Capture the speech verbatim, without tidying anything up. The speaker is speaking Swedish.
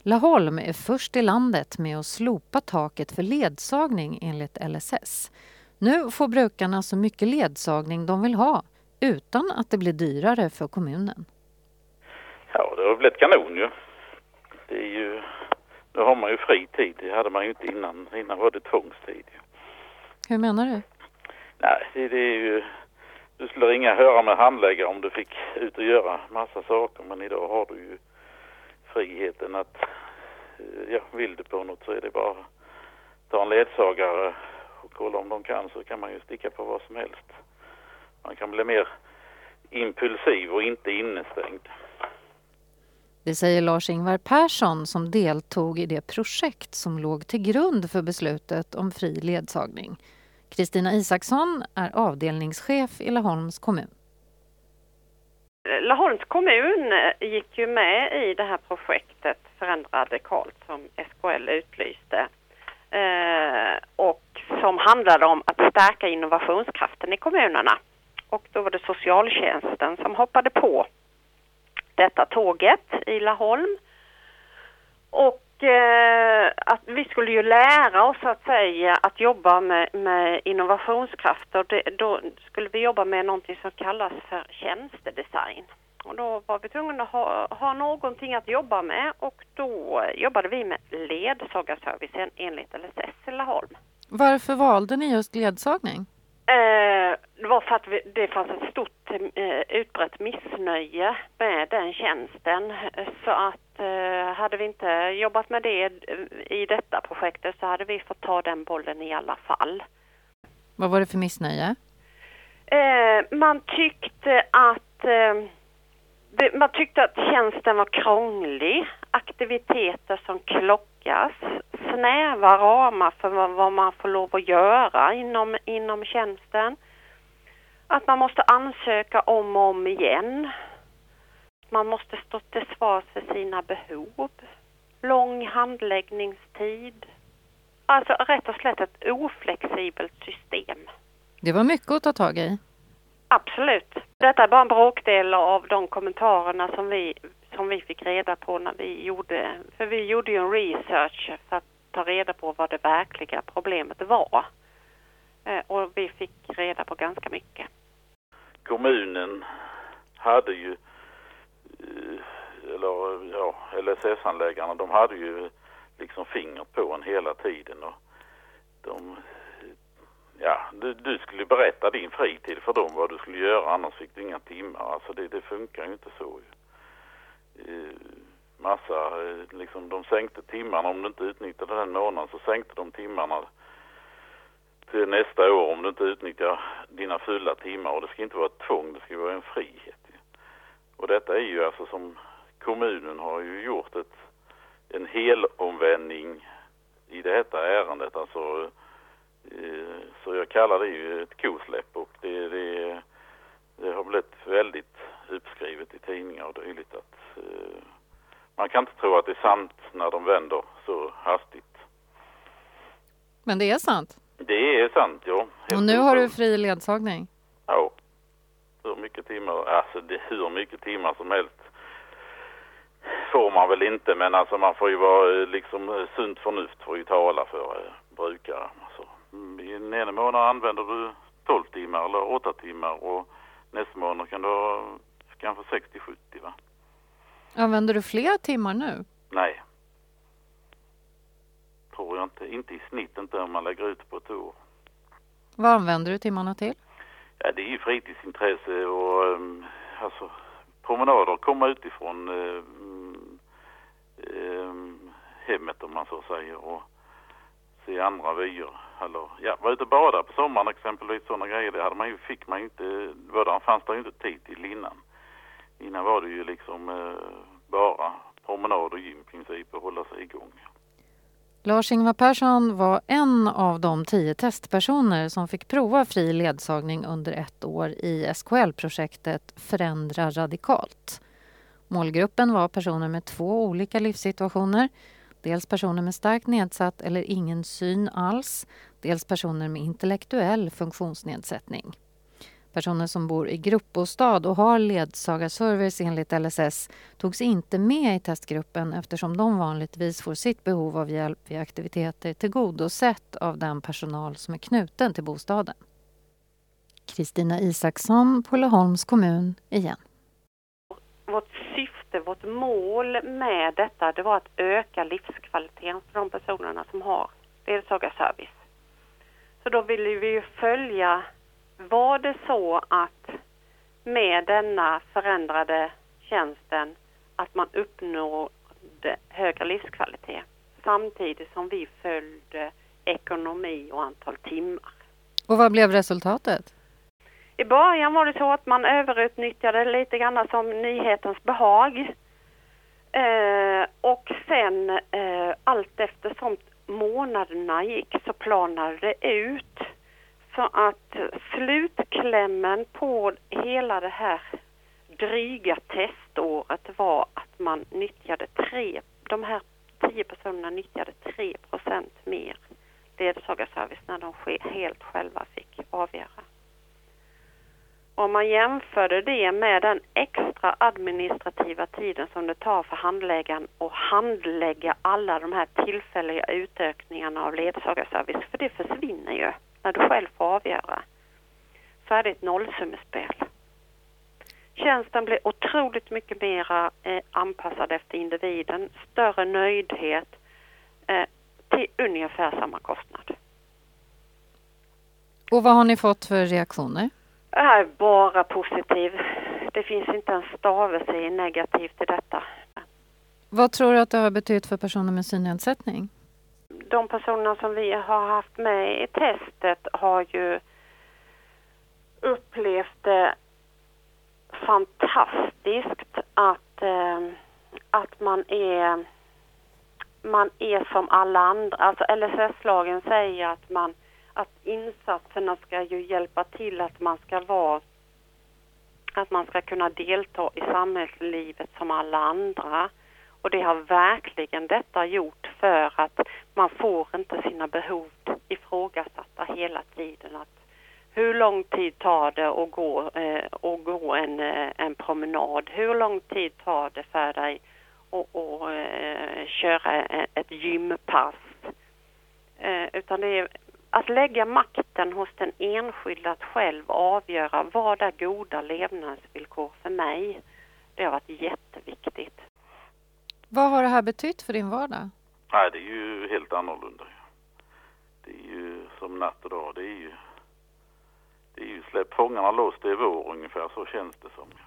Laholm är först i landet med att slopa taket för ledsagning enligt L S S. Nu får brukarna så mycket ledsagning de vill ha utan att det blir dyrare för kommunen. Ja, det har blivit kanon ju. Det är ju, nu har man ju fri tid. Det hade man ju inte innan. Innan var det tvångstid. Hur menar du? Nej, det, det är ju... Du skulle ringa och höra med handläggare om du fick ut och göra massa saker. Men idag har du ju friheten att... Ja, vill du på något så är det bara ta en ledsagare och kolla om de kan, så kan man ju sticka på vad som helst. Man kan bli mer impulsiv och inte innestängd. Det säger Lars-Ingvar Persson som deltog i det projekt som låg till grund för beslutet om fri ledsagning. Kristina Isaksson är avdelningschef i Laholms kommun. Laholms kommun gick ju med i det här projektet Förändra radikalt som S K L utlyste eh, och som handlade om att stärka innovationskraften i kommunerna. Och då var det socialtjänsten som hoppade på detta tåget i Laholm. Och eh, att vi skulle ju lära oss att säga att jobba med, med innovationskrafter. Det, då skulle vi jobba med någonting som kallas för tjänstedesign. Och då var vi tvungna att ha, ha någonting att jobba med, och då jobbade vi med ledsagarservicen enligt L S S i Laholm. Varför valde ni just ledsagning? Eh, det var för att vi, det fanns ett stort eh, utbrett missnöje med den tjänsten. Så att eh, hade vi inte jobbat med det i detta projektet så hade vi fått ta den bollen i alla fall. Vad var det för missnöje? Eh, man tyckte att eh, det, man tyckte att tjänsten var krånglig. Aktiviteter som klockas. Snäva ramar för vad, vad man får lov att göra inom, inom tjänsten. Att man måste ansöka om och om igen. Man måste stå till svars för sina behov. Lång handläggningstid. Alltså rätt och slätt ett oflexibelt system. Det var mycket att ta tag i. Absolut. Detta är bara en bråkdel av de kommentarerna som vi, som vi fick reda på när vi gjorde... För vi gjorde ju en research för att ta reda på vad det verkliga problemet var. Eh, och vi fick reda på ganska mycket. Kommunen hade ju... Eller ja, L S S-handläggarna, de hade ju liksom fingret på en hela tiden. Och de... Ja, du, du skulle berätta din fritid för dem vad du skulle göra, annars fick du inga timmar. Alltså det, det funkar ju inte så. Uh, massa, uh, liksom de sänkte timmarna om du inte utnyttjade den månaden, så sänkte de timmarna till nästa år om du inte utnyttjar dina fulla timmar. Och det ska inte vara ett tvång, det ska vara en frihet. Och detta är ju alltså som kommunen har ju gjort ett, en helomvändning i det här ärendet, alltså. Så jag kallar det ju ett kosläpp, och det, det, det har blivit väldigt uppskrivet i tidningar och dylikt att uh, man kan inte tro att det är sant när de vänder så hastigt. Men det är sant? Det är sant, ja. Och nu har du fri ledsagning? Ja. Hur mycket timmar, alltså det, hur mycket timmar som helst får man väl inte, men alltså man får ju vara liksom sunt förnuft för att tala för uh, brukare. Alltså. I den ena månaden använder du tolv timmar eller åtta timmar, och nästa månad kan du ha kanske sextio till sjuttio, va? Använder du fler timmar nu? Nej. Tror jag inte. Inte i snitt, inte om man lägger ut på ett år. Vad använder du timmarna till? Ja, det är ju fritidsintresse och um, alltså promenader, komma utifrån um, um, hemmet om man så säger, och se andra vyer. Eller, ja, var ute och bada på sommaren exempelvis, sådana grejer, det hade man ju, fick man ju inte, var där fanns det ju inte tid till innan. Innan var det ju liksom eh, bara promenad och gymprincip och hålla sig igång. Lars-Ingvar Persson var en av de tio testpersoner som fick prova fri ledsagning under ett år i S K L-projektet Förändra radikalt. Målgruppen var personer med två olika livssituationer. Dels personer med starkt nedsatt eller ingen syn alls. Dels personer med intellektuell funktionsnedsättning. Personer som bor i gruppbostad och har ledsagarservice enligt L S S togs inte med i testgruppen eftersom de vanligtvis får sitt behov av hjälp vid aktiviteter tillgodosett av den personal som är knuten till bostaden. Kristina Isaksson, Laholms kommun igen. Vårt syfte, vårt mål med detta, det var att öka livskvaliteten för de personerna som har ledsagarservice. Så då ville vi ju följa, var det så att med denna förändrade tjänsten att man uppnådde högre livskvalitet samtidigt som vi följde ekonomi och antal timmar. Och vad blev resultatet? I början var det så att man överutnyttjade lite grann som nyhetens behag. Eh, och sen eh, allt eftersom månaderna gick så planade det ut. Så att slutklämmen på hela det här dryga teståret var att man nyttjade tre, de här tio personerna nyttjade tre procent mer ledsagarservice när de helt själva fick avgöra. Om man jämförde det med den extra administrativa tiden som det tar för handläggaren att handlägga alla de här tillfälliga utökningarna av ledsagarservice, för det försvinner ju när du själv får avgöra, så är det ett nollsummespel. Tjänsten blir otroligt mycket mer eh, anpassad efter individen, större nöjdhet eh, till ungefär samma kostnad. Och vad har ni fått för reaktioner? Det är bara positiv. Det finns inte en stavelse negativt i detta. Vad tror du att det har betytt för personer med synnedsättning? De personer som vi har haft med i testet har ju upplevt det fantastiskt att, eh, att man är man är som alla andra. Alltså L S S-lagen säger att man att insatserna ska ju hjälpa till att man ska vara att man ska kunna delta i samhällslivet som alla andra. Och det har verkligen detta gjort, för att man får inte sina behov ifrågasatta hela tiden. Att hur lång tid tar det att gå, eh, att gå en, eh, en promenad? Hur lång tid tar det för dig att och, eh, köra ett gympass? Eh, utan det är att lägga makten hos den enskilda att själv avgöra vad är goda levnadsvillkor för mig. Det har varit jätteviktigt. Vad har det här betytt för din vardag? Nej, det är ju helt annorlunda. Det är ju som natt och dag. Det är ju, det är ju släpp fångarna loss, det är vår ungefär, så känns det som.